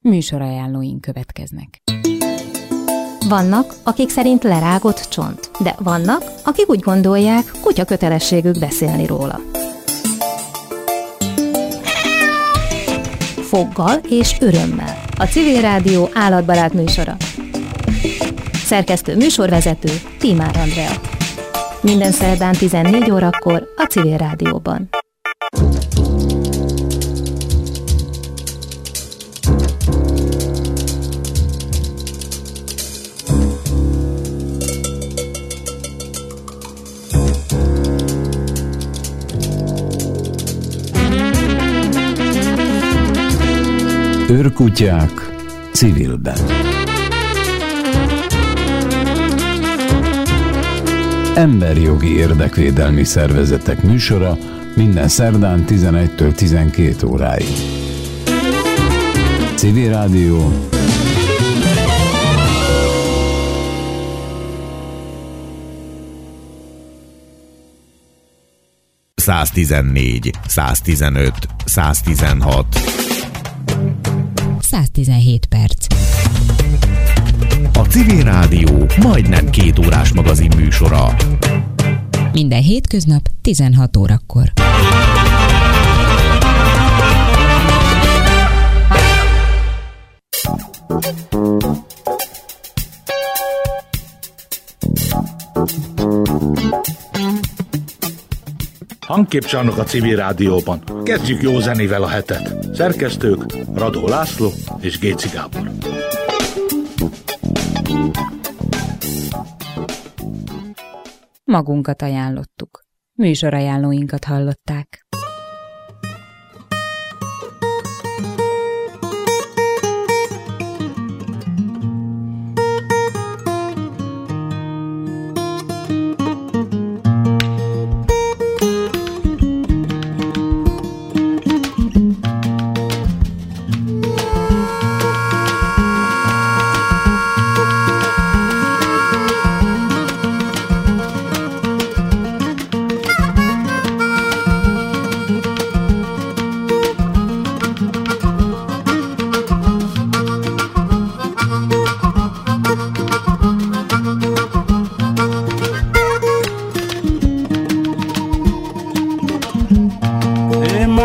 Műsorajánlóink következnek. Vannak, akik szerint lerágott csont, de vannak, akik úgy gondolják, kutya kötelességük beszélni róla. Foggal és örömmel. A Civil Rádió állatbarát műsora. Szerkesztő műsorvezető Tímár Andrea. Minden szerdán 14 órakor a Civil Rádióban. Őrkutyák civilben. Emberjogi érdekvédelmi szervezetek műsora minden szerdán 11-től 12 óráig. Civil Rádió. ...114, 115, 116... 117 perc. A Civil Rádió majdnem 2 órás magazin műsora. Minden hétköznap 16 órakor. Hangképcsarnok a Civil Rádióban. Kezdjük jó zenével a hetet. Szerkesztők Radó László és Géci Gábor. Magunkat ajánlottuk. Műsorajánlóinkat hallották.